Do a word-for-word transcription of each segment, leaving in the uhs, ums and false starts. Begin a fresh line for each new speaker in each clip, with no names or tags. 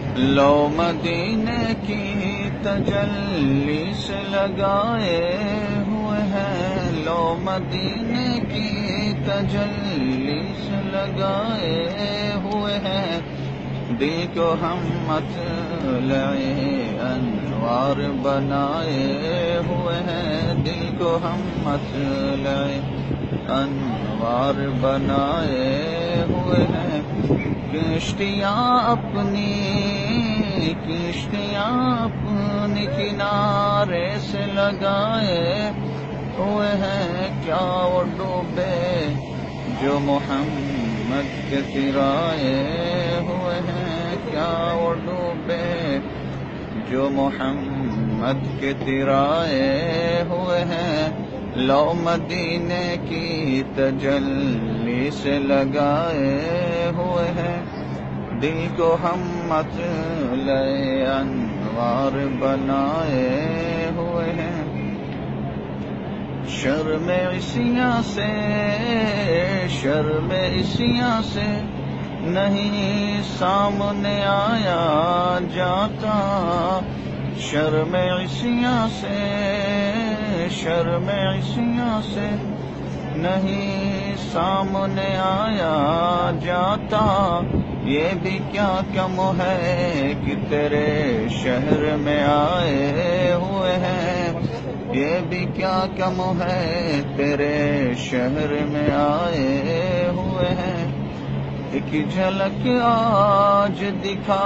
لو مدینے کی تجلی سے لگائے ہوئے ہیں، لو مدینے کی تجلی سے لگائے ہوئے ہیں، دل کو ہم مطلع انوار بنائے ہوئے ہیں، دل کو ہم مطلع انوار بنائے ہوئے ہیں، کشتیاں اپنی کشتیاں اپنی کنارے سے لگائے ہوئے ہیں، کیا وہ ڈوبے جو محمد کے ترائے ہوئے ہیں، کیا وہ ڈوبے جو محمد کے ترائے ہوئے ہیں، لو مدینے کی تجلی سے لگائے ہوئے ہیں، دل کو ہم مطلع انوار بنائے ہوئے ہیں، شرم عصیاں سے شرم عصیاں سے نہیں سامنے آیا جاتا، شرم عصیاں سے شرم عصیاں سے نہیں سامنے آیا جاتا، یہ بھی کیا کم ہے کہ تیرے شہر میں آئے ہوئے ہیں، یہ بھی کیا کم ہے تیرے شہر میں آئے ہوئے ہیں، ایک جھلک آج دکھا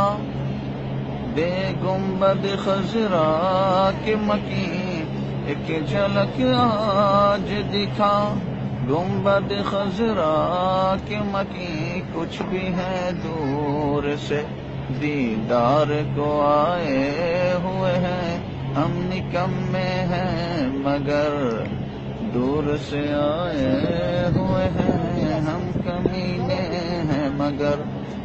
دے گنبد خضرا کے مکین، ایک جھلک آج دکھا گنبد خضرا کے مکین، کچھ بھی ہے دور سے دیدار کو آئے ہوئے ہیں، ہم نکمے ہیں مگر دور سے آئے ہوئے ہیں، ہم کمینے ہیں مگر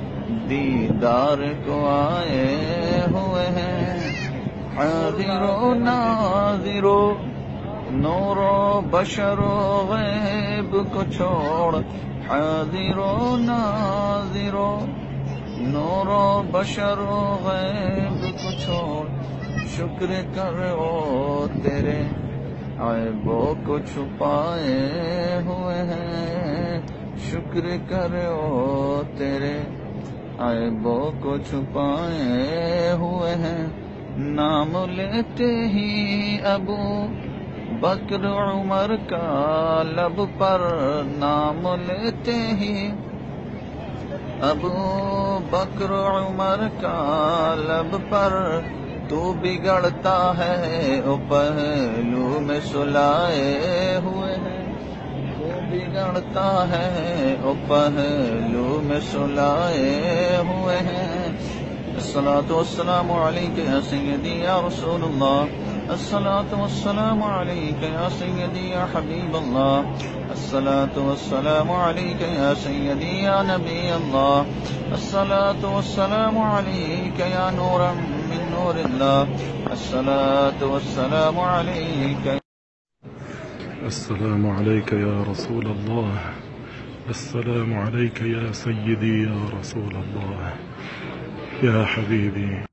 دیدار کو آئے ہوئے ہیں، حاضر و ناظر و نور و بشر و غیب کو چھوڑ، حاضر و ناظر و نور و بشر و غیب کو چھوڑ، شکر کر وہ تیرے عیبوں کو چھپائے ہوئے ہیں، شکر کر وہ تیرے عیبوں کو چھپائے ہوئے ہیں، نام لیتے ہی ابو بکر عمر کا لب پر، نام لیتے ہی ابو بکر عمر کا لب پر، تو بگڑتا ہے او پہلو میں سلائے ہوئے ہیں، تو بگڑتا ہے او پہلو میں سلائے ہوئے ہیں، الصلاۃ والسلام علیک یا سیدی یا رسول اللہ، الصلاۃ والسلام علیک یا سیدی یا حبیب اللہ، الصلاۃ والسلام علیک یا سیدی یا نبی اللہ، الصلاۃ والسلام علیک یا نورا من نور اللہ، الصلاۃ والسلام علیک
السلام عليك يا رسول الله، السلام عليك يا سيدي يا رسول الله، يا حبيبي